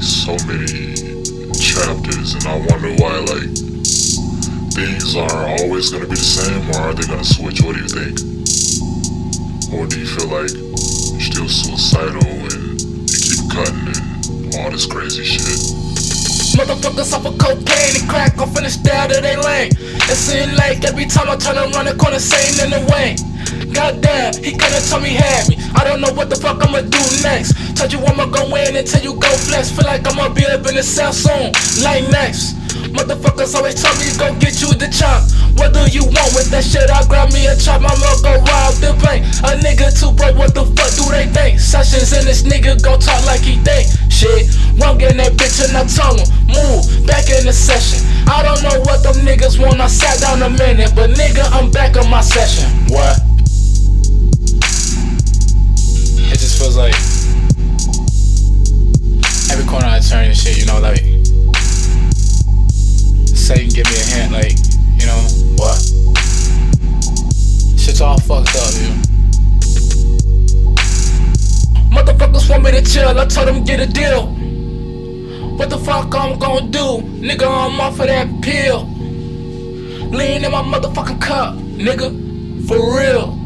so many chapters, and I wonder why things are always gonna be the same, or are they gonna switch? What do you think? Or do you feel like you're still suicidal and you keep cutting and all this crazy shit? Motherfuckers off of cocaine and crack off in the style that they lane. It seems like every time I turn around the corner, same in the way. Goddamn, he kinda told me had me. I don't know what the fuck I'ma do next. Told you I'ma go in until you go flex. Feel like I'ma be up in the cell soon, like next. Motherfuckers always tell me go get you the chop. What do you want with that shit? I'll grab me a chop, I'ma go rob the bank. A nigga too broke, what the fuck do they think? Sessions and this nigga gon' talk like he think. Shit, wrong in that bitch and I told him, move, back in the session. I don't know what them niggas want, I sat down a minute. But nigga, I'm back on my session. What? It just feels like every corner I turn and shit, you know, like Satan give me a hint, like, you know, what? Shit's all fucked up, you know. Motherfuckers want me to chill, I told them get a deal. What the fuck I'm gon' do? Nigga, I'm off of that pill. Lean in my motherfucking cup, nigga, for real.